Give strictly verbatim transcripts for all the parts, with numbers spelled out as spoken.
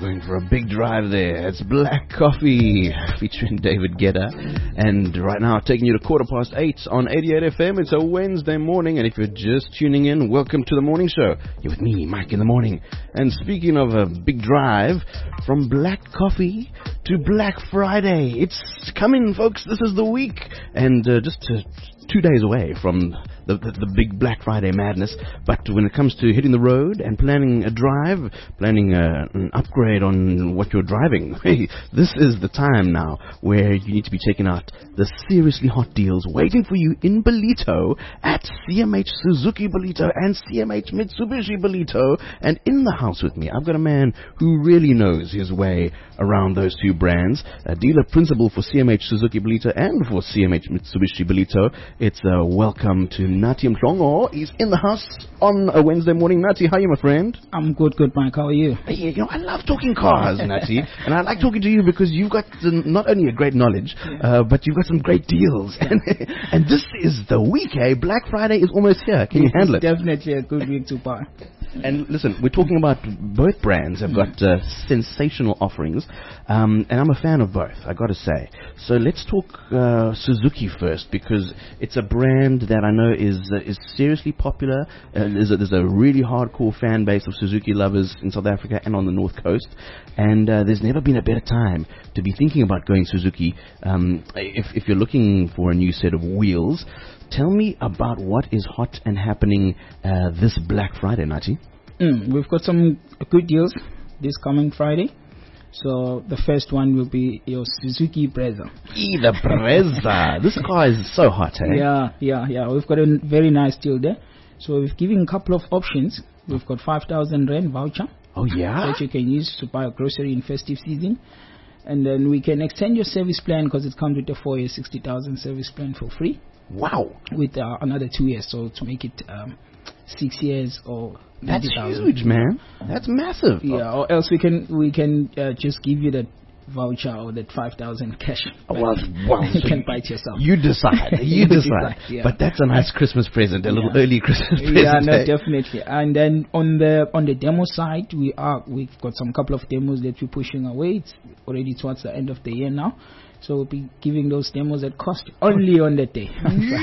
going for a big drive there. It's Black Coffee featuring David Guetta. And right now, taking you to quarter past eight on eighty-eight F M. It's a Wednesday morning, and if you're just tuning in, welcome to the morning show. You're with me, Mike, in the morning. And speaking of a big drive, from Black Coffee to Black Friday. It's coming, folks. This is the week. And uh, just to two days away from the, the, the big Black Friday madness. But when it comes to hitting the road and planning a drive, planning a, an upgrade on what you're driving, hey, this is the time now where you need to be checking out the seriously hot deals waiting for you in Ballito at C M H Suzuki Ballito and C M H Mitsubishi Ballito. And in the house with me, I've got a man who really knows his way around those two brands, a dealer principal for C M H Suzuki Ballito and for C M H Mitsubishi Ballito. It's a welcome to Nathi Mhlongo. He's in the house on a Wednesday morning. Nathi, how are you, my friend? I'm good, good, Mike. How are you? Hey, you know, I love talking cars, Nathi. And I like talking to you because you've got uh, not only a great knowledge, uh, but you've got some great deals. And, and this is the week, eh? Black Friday is almost here. Can you handle it? Definitely a good week to buy. And listen, we're talking about both brands have got uh, sensational offerings, um, and I'm a fan of both, I got to say. So let's talk uh, Suzuki first, because it's a brand that I know is uh, is seriously popular. Uh, there's, a, there's a really hardcore fan base of Suzuki lovers in South Africa and on the North Coast, and uh, there's never been a better time to be thinking about going Suzuki. Um, if, if you're looking for a new set of wheels, tell me about what is hot and happening uh, this Black Friday, Nathi. Mm, we've got some good deals this coming Friday. So the first one will be your Suzuki Brezza. E, the Brezza. This car is so hot, eh? Yeah, yeah, yeah. We've got a very nice deal there. So we've given a couple of options. We've got five thousand rand voucher. Oh, yeah? That you can use to buy a grocery in festive season. And then we can extend your service plan because it comes with a four-year, sixty thousand service plan for free. Wow. With uh, another two years, so to make it um, six years or that's huge, man. That's massive. Yeah, or else we can we can uh, just give you that voucher or that five thousand cash. Oh, well, well, you so can buy it yourself. You decide. You, you decide. decide yeah. But that's a nice Christmas present, a little yeah. early Christmas present. Yeah, no, definitely. And then on the on the demo side, we are we've got some couple of demos that we're pushing away. It's already towards the end of the year now. So we'll be giving those demos at cost only on that day.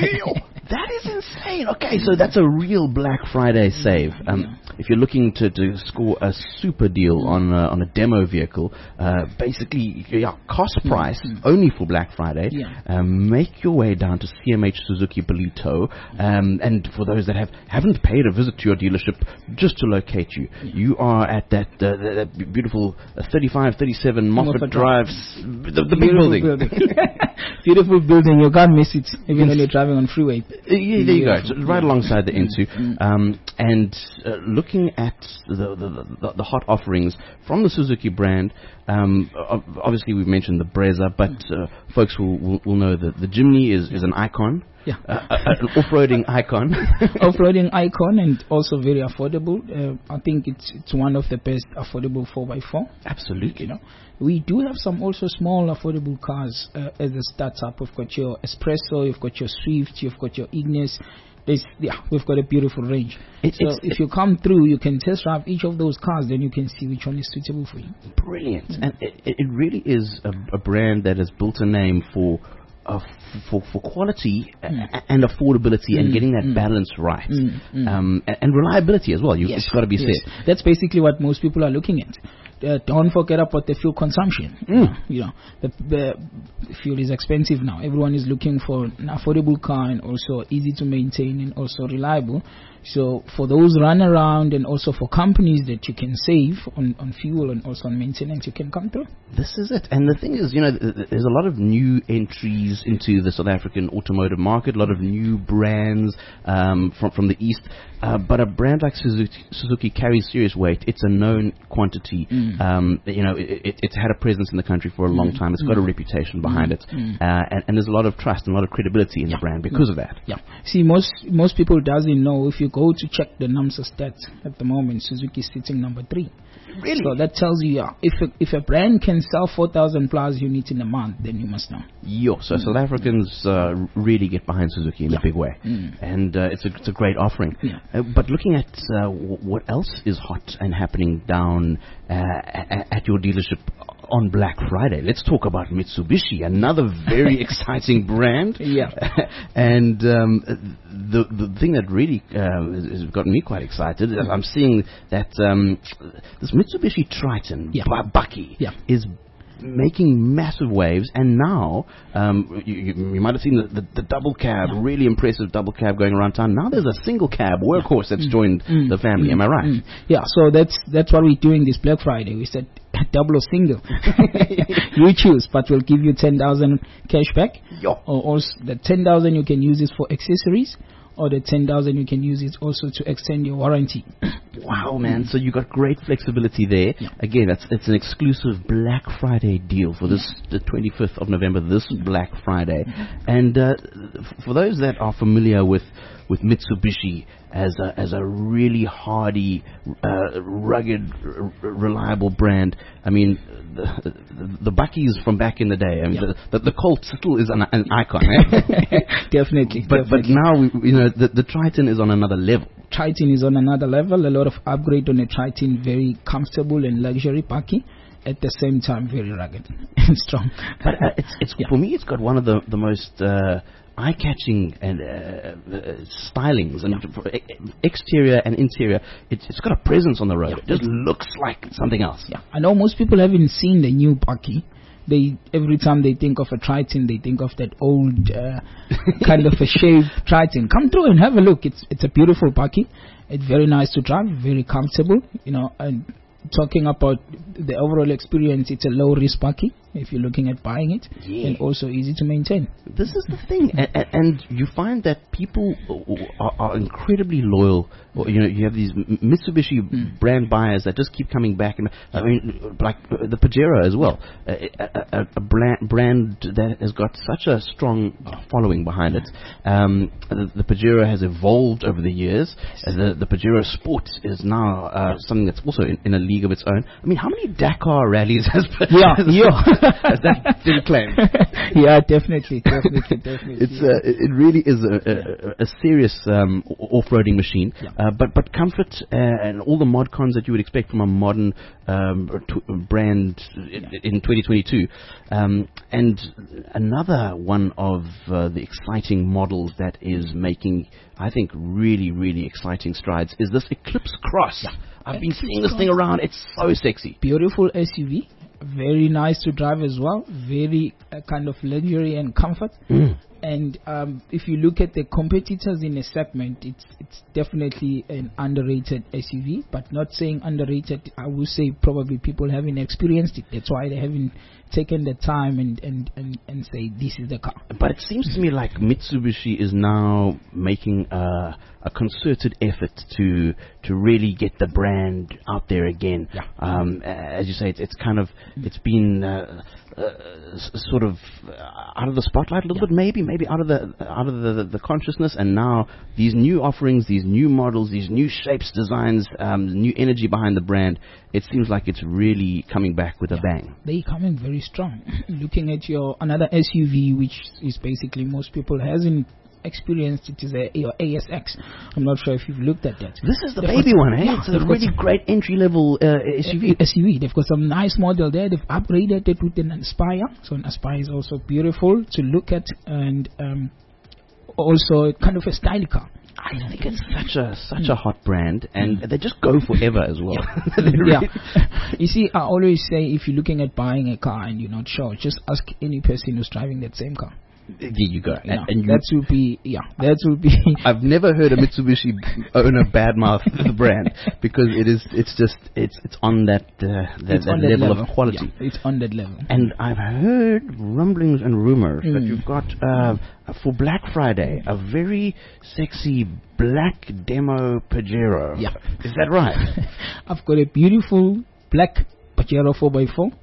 That is insane. Okay, so that's a real Black Friday save. Um, yeah. If you're looking to, to score a super deal on a, on a demo vehicle, uh, basically, yeah, cost price mm-hmm. only for Black Friday. Yeah. Um, make your way down to C M H Suzuki Ballito, um, and for those that have haven't paid a visit to your dealership, just to locate you, yeah. you are at that uh, that, that beautiful uh, thirty-five thirty-seven Moffat, Moffat Drive, the, the big building. building. Beautiful building, you can't miss it even yes. when you're driving on freeway. Uh, yeah, there you go, it's right alongside the N two. Um, and uh, looking at the, the, the, the hot offerings from the Suzuki brand, um, obviously we've mentioned the Brezza, but uh, folks will, will, will know that the Jimny is, is an icon. Yeah, uh, uh, an off-roading icon. Off-roading icon, and also very affordable. Uh, I think it's it's one of the best affordable four by four. Absolutely. You know, we do have some also small affordable cars uh, as a startup. We've got your Espresso, you've got your Swift, you've got your Ignis. There's, yeah, we've got a beautiful range. It, so if you come through, you can test drive each of those cars, then you can see which one is suitable for you. Brilliant. Mm-hmm. And it, it really is a, a brand that has built a name for Uh, for for quality mm. and affordability mm. and getting that mm. balance right, mm. Mm. Um, and, and reliability as well. You, yes. It's got to be yes. said. That's basically what most people are looking at. Uh, don't forget about the fuel consumption. Mm. You know, the, the fuel is expensive now. Everyone is looking for an affordable car and also easy to maintain and also reliable. So for those run around and also for companies that you can save on, on fuel and also on maintenance, you can come through. This is it. And the thing is, you know, th- th- there's a lot of new entries into the South African automotive market, a lot of new brands um, from from the East. Uh, but a brand like Suzuki, Suzuki carries serious weight. It's a known quantity. Mm. Um, you know, it, it, it's had a presence in the country for a long mm. time. It's got mm. a reputation behind mm. it. Mm. Uh, and, and there's a lot of trust and a lot of credibility in yeah. the brand because yeah. of that. Yeah. See, most most people doesn't know if you go to check the NAAMSA stats at the moment, Suzuki is sitting number three. Really? So that tells you, yeah, if a, if a brand can sell four thousand plus units in a month, then you must know. Yo, so mm. South Africans uh, really get behind Suzuki in yeah. a big way. Mm. And uh, it's, a, it's a great offering. Yeah. Uh, but looking at uh, w- what else is hot and happening down uh, a- at your dealership on Black Friday, let's talk about Mitsubishi, another very exciting brand. Yeah. And um, the the thing that really uh, has gotten me quite excited, mm. I'm seeing that um, this Mitsubishi Triton, yeah. B- Bucky, yeah. is making massive waves, and now um, you, you, you might have seen the, the, the double cab, yeah. really impressive double cab going around town. Now there's a single cab workhorse that's mm. joined mm. the family. Mm. Am I right? Mm. Yeah. So that's that's what we're doing this Black Friday. We said double or single, you choose, but we'll give you ten thousand cash back. Yo. Or also the ten thousand you can use it for accessories, or the ten thousand you can use it also to extend your warranty. Wow, man. So you got great flexibility there. Yeah. Again, that's it's an exclusive Black Friday deal for this the twenty-fifth of November, this Black Friday. And uh, f- for those that are familiar with, with Mitsubishi as a, as a really hardy, uh, rugged, r- reliable brand, I mean, the, the, the Buckies from back in the day, I mean, yeah. the, the, the Colt still is an, an icon. Eh? Definitely. But, definitely. but now, we, you know, the, the Triton is on another level. Triton is on another level. A lot of upgrade on the Triton, very comfortable and luxury Bucky. At the same time, very rugged and strong. But uh, it's, it's yeah. for me, it's got one of the the most uh, eye-catching and uh, uh, stylings and yeah. exterior and interior. It's, it's got a presence on the road. Yeah. It just looks like something else. Yeah, I know most people haven't seen the new Bucky. They every time they think of a Triton, they think of that old uh, kind of a shaved Triton. Come through and have a look. It's it's a beautiful Bucky. It's very nice to drive, very comfortable. You know, and talking about the overall experience, it's a low risk Bucky if you're looking at buying it, yeah. and also easy to maintain. This is the thing, and, and you find that people are, are incredibly loyal. Or, you know, you have these Mitsubishi mm. brand buyers that just keep coming back. And I mean, like the Pajero as well, a, a, a brand, brand that has got such a strong following behind it. Um, the, the Pajero has evolved over the years. Uh, the, the Pajero Sport is now uh, something that's also in, in a league of its own. I mean, how many Dakar rallies has yeah, yeah. has that been claimed? Yeah, definitely, definitely, definitely. It's uh, it really is a, a, a serious um, off-roading machine. Yeah. Uh, but but comfort uh, and all the mod cons that you would expect from a modern um, t- brand yeah. in twenty twenty-two. Um, and another one of uh, the exciting models that is making, I think, really, really exciting strides is this Eclipse Cross. Yeah. I've Eclipse been seeing this thing around. It's so sexy. Beautiful S U V. Very nice to drive as well. Very uh, kind of luxury and comfort. Mm. And um, if you look at the competitors in the segment, it's it's definitely an underrated S U V. But not saying underrated, I would say probably people haven't experienced it. That's why they haven't taken the time and, and, and, and say this is the car. But it seems to me like Mitsubishi is now making a, a concerted effort to to really get the brand out there again. Yeah. Um, as you say, it's, it's kind of it's been uh, uh, sort of out of the spotlight a little yeah. bit, maybe maybe out of the out of the, the, the consciousness, and now these new offerings, these new models, these new shapes, designs, um, new energy behind the brand. It seems like it's really coming back with yeah. a bang. They're coming very strong. Looking at your another S U V, which is basically most people hasn't experienced, it is a your A S X. I'm not sure if you've looked at that. This is the They've baby one, eh? Yeah, it's a really great entry level uh, S U V. S U V. They've got some nice model there. They've upgraded it with an Aspire. So an Aspire is also beautiful to look at, and um, also kind of a style car. I think it's such a such a hot brand, and they just go forever as well. Yeah. You see, I always say if you're looking at buying a car and you're not sure, just ask any person who's driving that same car. There you go. Yeah, and, and that would be, yeah, that would be. I've never heard a Mitsubishi owner badmouth the brand, because it is, it's just, it's it's on that uh, that, that on level, that level of quality. Yeah, it's on that level. And I've heard rumblings and rumors mm. that you've got uh, for Black Friday a very sexy black demo Pajero. Yeah, is that right? I've got a beautiful black Pajero four by four.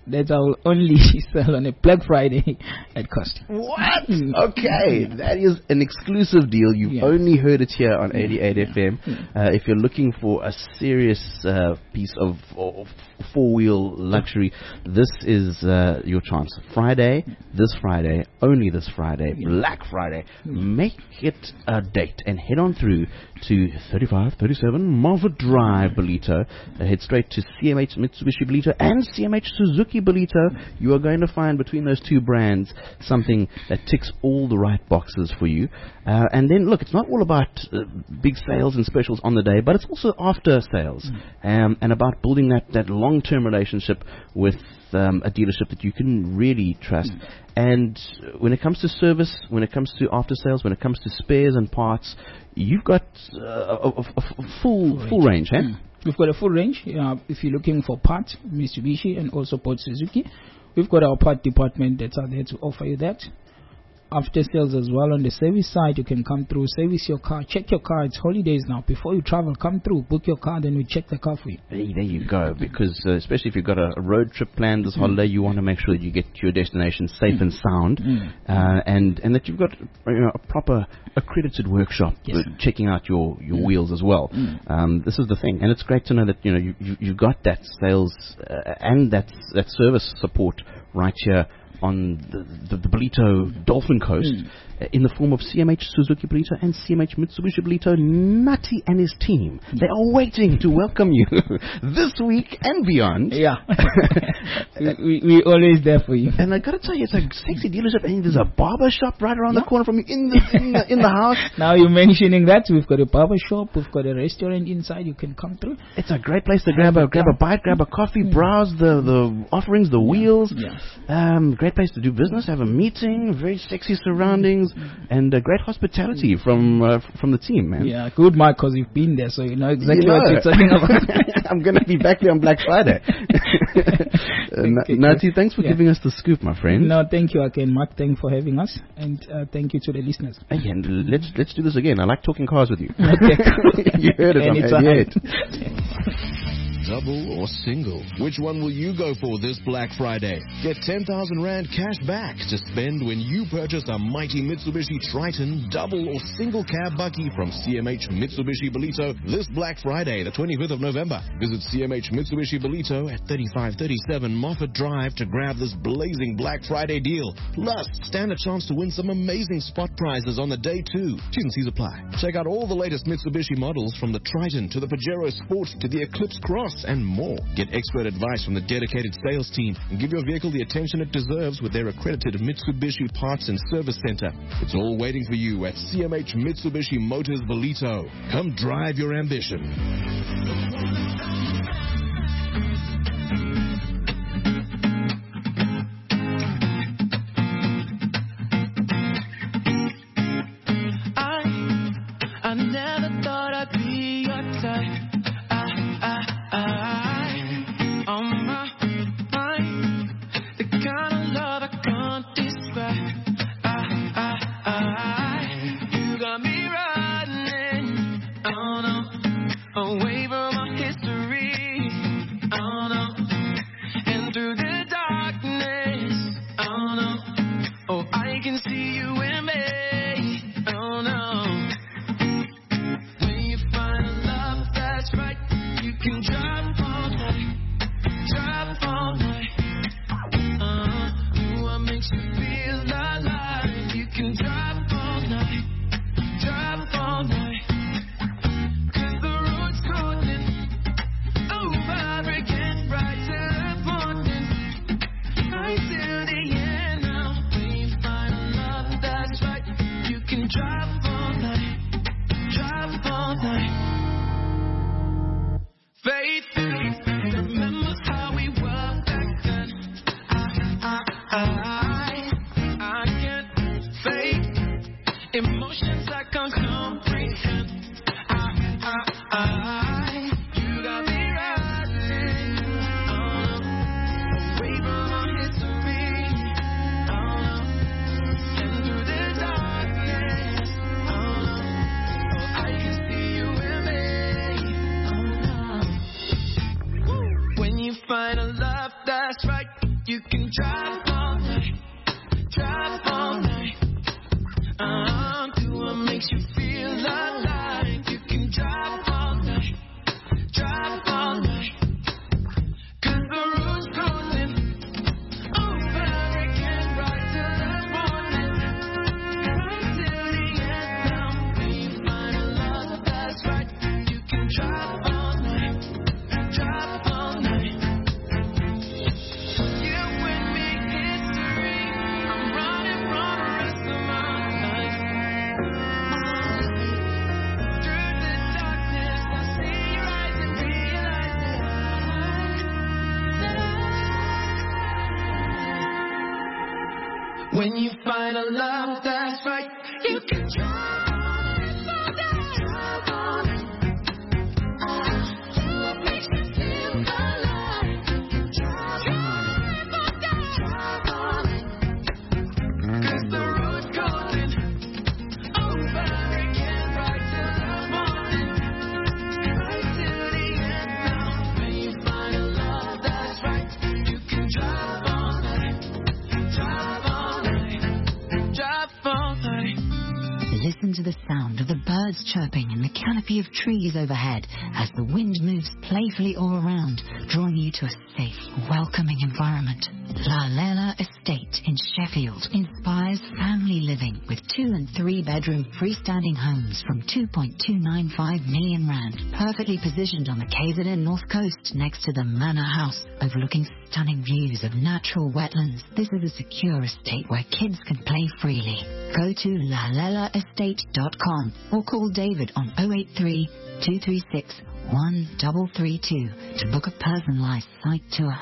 that I will only sell on a Black Friday at cost. What? Okay, that is an exclusive deal. You've Yeah. only heard it here on eighty-eight F M. Yeah. Uh, if you're looking for a serious uh, piece of, of four-wheel luxury, this is uh, your chance. Friday, this Friday, only this Friday, Yeah. Black Friday. Make it a date and head on through to thirty-five thirty-seven Moffat Drive, Ballito. Uh, head straight to C M H Mitsubishi Ballito and C M H Suzuki Ballito. You are going to find between those two brands something that ticks all the right boxes for you. Uh, and then, look, it's not all about uh, big sales and specials on the day, but it's also after sales um, and about building that, that long-term relationship with um, a dealership that you can really trust. And when it comes to service, when it comes to after sales, when it comes to spares and parts, you've got uh, a, a, a full full range, eh? Mm. We've got a full range. Uh, if you're looking for parts, Mitsubishi and also Port Suzuki, we've got our part department that's out there to offer you that. After sales as well. On the service side, you can come through, service your car, check your car. It's holidays now. Before you travel, come through, book your car, then we check the car for you. Hey, there you go. Because uh, especially if you've got a, a road trip planned this mm. holiday, you want to make sure that you get to your destination safe mm. and sound, mm. uh, and and that you've got you know, a proper accredited workshop yes. checking out your, your mm. wheels as well. Mm. Um, this is the thing, and it's great to know that you know you, you you've got that sales uh, and that that service support right here on the, the, the Ballito Dolphin Coast mm. uh, in the form of C M H Suzuki Ballito and C M H Mitsubishi Ballito. Nutty and his team, mm. they are waiting to welcome you this week and beyond. Yeah. we, we, we're always there for you. And I got to tell you, it's a sexy dealership, and there's a barber shop right around yeah. the corner from you in the, in the, in the house. Now you're mentioning that, we've got a barber shop, we've got a restaurant inside, you can come through. It's a great place to grab a, grab a bite, grab a coffee, mm. browse the, the offerings, the yeah. wheels. Yeah. Um, great place to do business, have a meeting, very sexy surroundings, and uh, great hospitality from uh, from the team, man. Yeah, good, Mark, because you've been there, so you know exactly you know. what you're talking about. I'm going to be back there on Black Friday. uh, Nati, thanks for yeah. giving us the scoop, my friend. No, thank you again, Mark. Thank you for having us, and uh, thank you to the listeners. Again, let's let's do this again. I like talking cars with you. Okay. You heard it. Anytime. Double or single? Which one will you go for this Black Friday? Get ten thousand Rand cash back to spend when you purchase a mighty Mitsubishi Triton double or single cab bucky from C M H Mitsubishi Ballito this Black Friday, the twenty-fifth of November. Visit C M H Mitsubishi Ballito at thirty-five thirty-seven Moffat Drive to grab this blazing Black Friday deal. Plus, stand a chance to win some amazing spot prizes on the day too. T's and C's apply. Check out all the latest Mitsubishi models from the Triton to the Pajero Sport to the Eclipse Cross and more. Get expert advice from the dedicated sales team and give your vehicle the attention it deserves with their accredited Mitsubishi Parts and Service Center. It's all waiting for you at C M H Mitsubishi Motors Ballito. Come drive your ambition. Away from our history. drive all night, drive all night. Uh, do what makes you feel alive. You can drive all night, drive all night. Cause the road's closing over again right till the morning, right till the end. Now when you find a love that's right, you can drive all night, drive all night. You and me history, I'm running from the rest of my life. Through the darkness, I see your eyes and realize that I, when you find a love that's right, you can drive all night, drive all night. Do what makes you feel alive. You can drive all night, drive all night. Cause the road's calling over again right till the morning, right till the end. Now when you find a love that's right, you can drive all night, drive all night, drive all night. Listen to the sound of the birds chirping in the canopy of trees overhead as the wind moves playfully all around, drawing you to a safe, welcoming environment. La Lela Estate in Sheffield inspires family living with two and three bedroom freestanding homes from two point two nine five million rand, perfectly positioned on the K Z N North Coast next to the Manor House, overlooking stunning views of natural wetlands. This is a secure estate where kids can play freely. Go to la lela estate dot com or call David on oh eight three, two three six, one three three two to book a personalised site tour.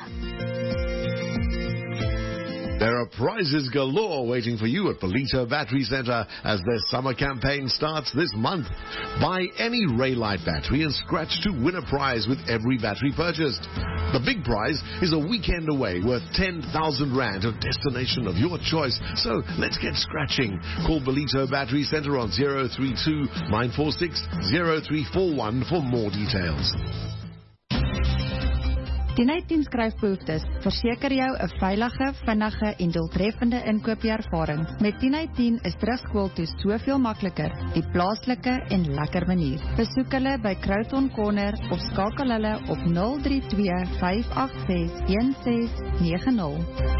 There are prizes galore waiting for you at Belito Battery Centre as their summer campaign starts this month. Buy any Raylite battery and scratch to win a prize with every battery purchased. The big prize is a weekend away worth ten thousand rand, a destination of your choice. So let's get scratching. Call Belito Battery Centre on zero three two, nine four six, zero three four one for more details. Die Night skryfbehoeftes verseker jou 'n veilige, vinnige en doeltreffende inkoopiervaring. Met die Night is terugskool toe soveel makliker, die plaaslike en lekker manier. Besoek hulle by Crowton Corner of skakel hulle op nul drie twee, vyf agt ses, een ses nege nul.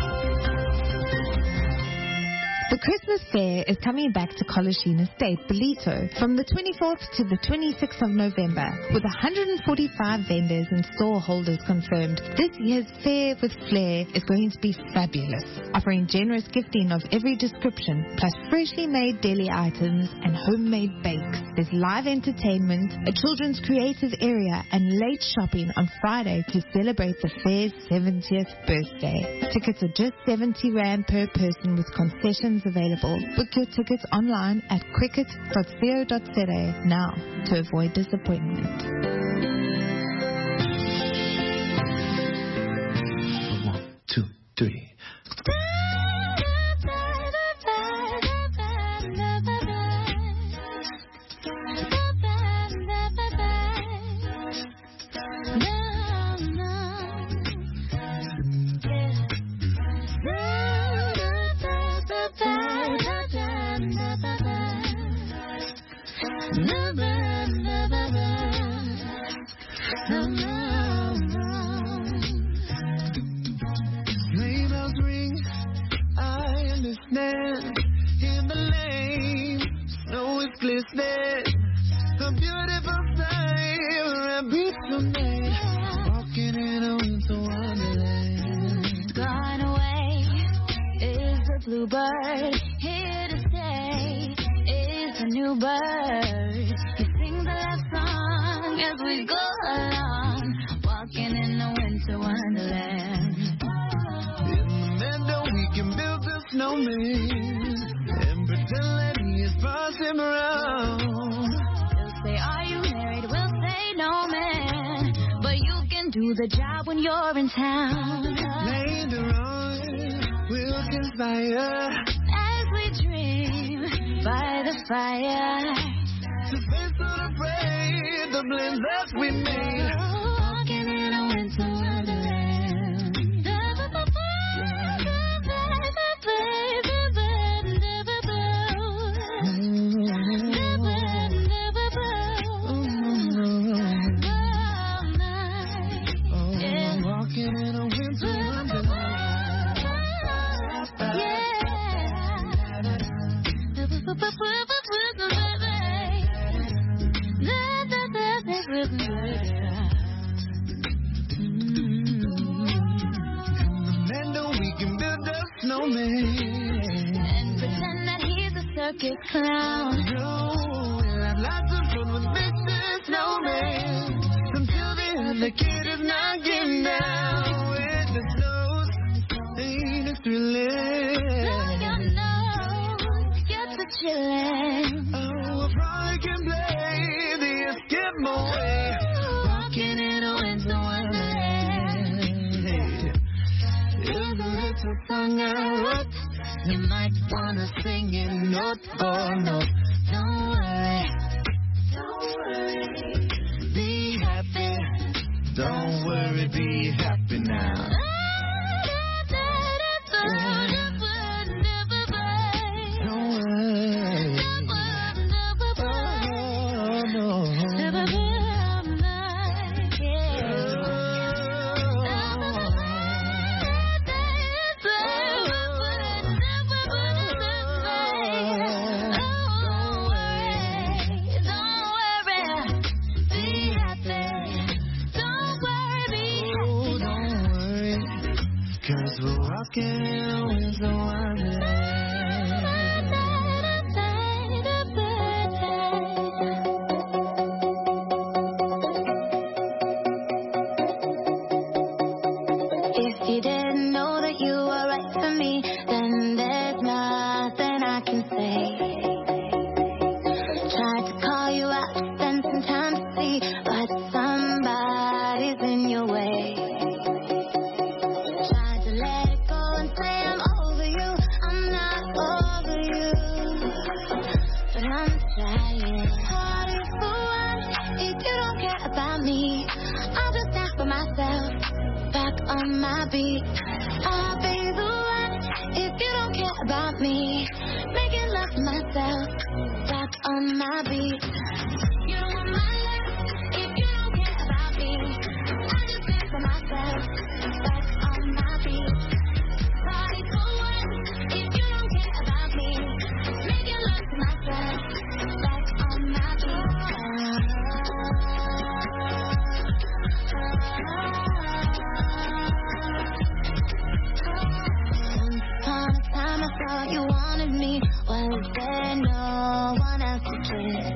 The Christmas Fair is coming back to Coloshine Estate, Belito, from the twenty-fourth to the twenty-sixth of November, with one hundred forty-five vendors and store holders confirmed. This year's Fair with Flair is going to be fabulous, offering generous gifting of every description, plus freshly made deli items and homemade bakes. There's live entertainment, a children's creative area, and late shopping on Friday to celebrate the Fair's seventieth birthday. Tickets are just seventy rand per person with concessions available. Book your tickets online at cricket dot co dot za now to avoid disappointment. One, two, three. Sleigh bells ring, I understand. In the lane, snow is glistening. A beautiful sight, a beautiful night. Walking in a winter wonderland. Gone away is the bluebird. Here to stay is a new bird. He sings a love song as we go along, walking in a winter wonderland. In the meadow we can build a snowman and pretend that he is passing around. They'll say, are you married? We'll say, no man, but you can do the job when you're in town. Later on we'll conspire as we dream by the fire to face unafraid the blends that we made. walking in a winter wonderland. snowman. And pretend that he's a circus clown. No, we'll have lots of fun with Mister Snowman. Until then, the kid is knocking down with the snow. Ain't it thrilling? Blow your nose, get to chillin'. Oh, I probably can play the Eskimo way. Walking in a winter wonderland. Here's a little song I wrote. You might wanna sing it note for note. Don't worry, don't worry, be happy. Don't worry, be happy now. Don't worry. Oh, no. Cause we're walking with the If you didn't know that you were right for me, then there's nothing I can say. Tried to call you out, spend some time to see, but somebody's in your way. Tried to let it go and say I'm over you, I'm not over you, but I'm trying. Harder for once, if you don't care about me, I'll just stand for myself. Back on my beat, I'll be the one if you don't care about me. Making love to myself, back on my beat. You don't want my love if you don't care about me. I just stand for myself, back on my beat. Party for one if you don't care about me. Making love to myself, back on my beat. I thought you wanted me. Was there no one else to kiss?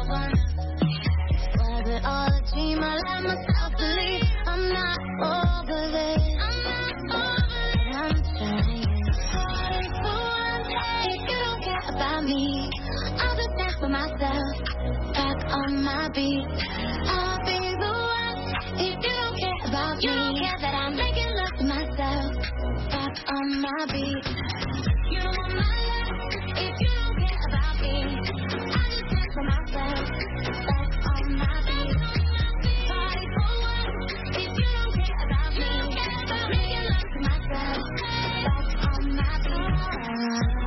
Was it all a dream? I let myself believe I'm not over this. I'm not over it. I'm trying hard for one day. If you don't care about me, I'll just stand for myself. Back on my beat, I'll be the one. If you don't care about you me, don't care that I'm making love to myself. Back on my beat. You don't want my love if you don't care about me. I just stand for myself, back on my beat. Party for one if you don't care about me. Making love to myself, back on my beat.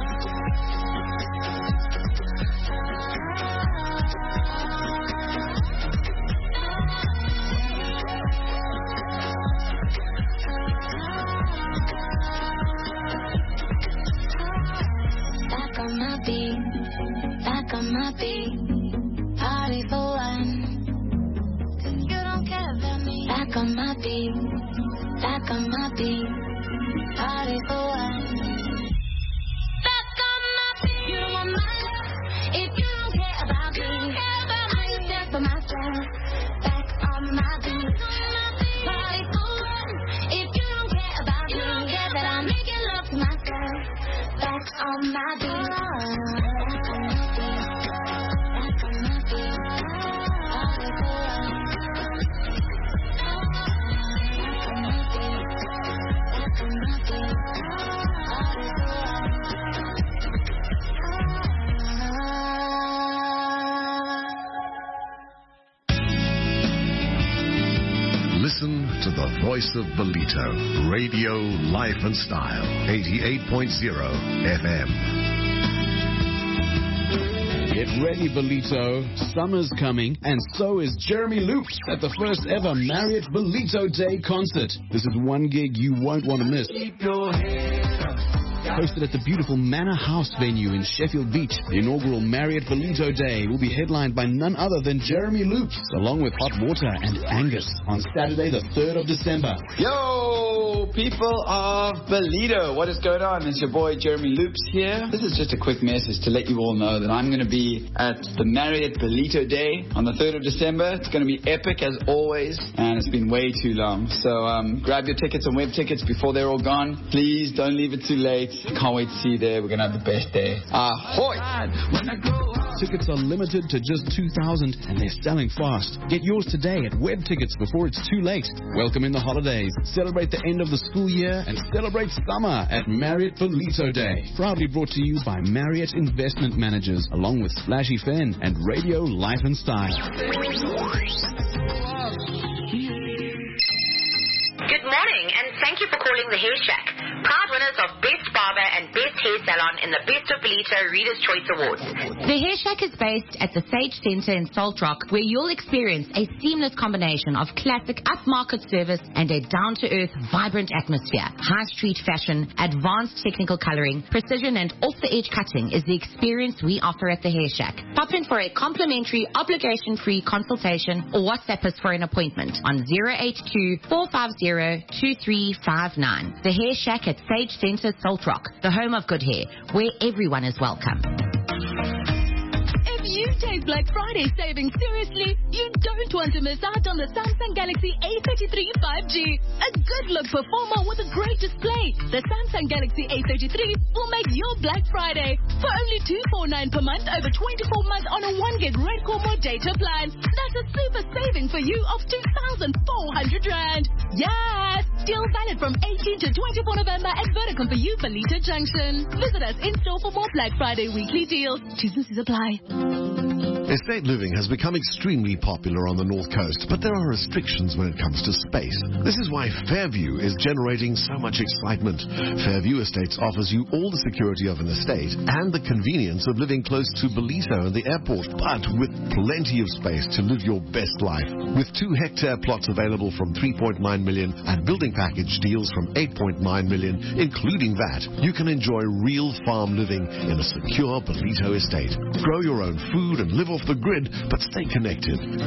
Back on my beat, back on my beat, party for one. Cause you don't care about me. Back on my beat, back on my beat, party for one. Back on my beat. You don't want my love if you don't care about me. I just stand for myself. Back on my beat, party for one. If you don't care about me, you don't care that I'm making love to myself. Back on my beat. Listen to the voice of Belito, radio, life and style, eighty-eight point zero F M. Get ready, Belito. Summer's coming, and so is Jeremy Loops at the first ever Marriott Belito Day concert. This is one gig you won't want to miss. Keep your head up. Hosted at the beautiful Manor House venue in Sheffield Beach, the inaugural Marriott Belito Day will be headlined by none other than Jeremy Loops, along with Hot Water and Angus, on Saturday the third of December. Yo, people of Ballito. What is going on? It's your boy Jeremy Loops here. This is just a quick message to let you all know that I'm going to be at the Marriott Ballito Day on the third of December. It's going to be epic as always, and it's been way too long. So um, grab your tickets and web tickets before they're all gone. Please don't leave it too late. Can't wait to see you there. We're going to have the best day. Ahoy! Tickets are limited to just two thousand and they're selling fast. Get yours today at Web Tickets before it's too late. Welcome in the holidays. Celebrate the end of the school year and celebrate summer at Marriott Ballito Day. Proudly brought to you by Marriott Investment Managers, along with Splashy Fen and Radio Life and Style. Good morning, and thank you for calling the Hair Shack. Proud winners of Best Barber and Best Hair Salon in the Best of Ballito Reader's Choice Awards. The Hair Shack is based at the Sage Centre in Salt Rock, where you'll experience a seamless combination of classic upmarket service and a down-to-earth, vibrant atmosphere. High street fashion, advanced technical coloring, precision and off-the-edge cutting is the experience we offer at the Hair Shack. Pop in for a complimentary, obligation-free consultation or WhatsApp us for an appointment on zero eight two, four five zero, two three five nine. The Hair Shack at Sage Centre, Salt Rock, the home of good hair, where everyone is welcome. If you take Black Friday savings seriously, you don't want to miss out on the Samsung Galaxy A thirty-three five G. A good look performer with a great display. The Samsung Galaxy A thirty-three will make your Black Friday for only two hundred forty-nine dollars per month over twenty-four months on a one gig Red Combo data plan. That's a super saving for you of two thousand four hundred rand. Yes! Deal valid from eighteenth to twenty-fourth November at Vodacom for you, Ballito Junction. Visit us in store for more Black Friday weekly deals. T's and C's apply. Estate living has become extremely popular on the North Coast, but there are restrictions when it comes to space. This is why Fairview is generating so much excitement. Fairview Estates offers you all the security of an estate and the convenience of living close to Ballito and the airport, but with plenty of space to live your best life. With two hectare plots available from three point nine million and building package deals from eight point nine million, including that, you can enjoy real farm living in a secure Ballito estate. Grow your own food and live off the grid, but stay connected.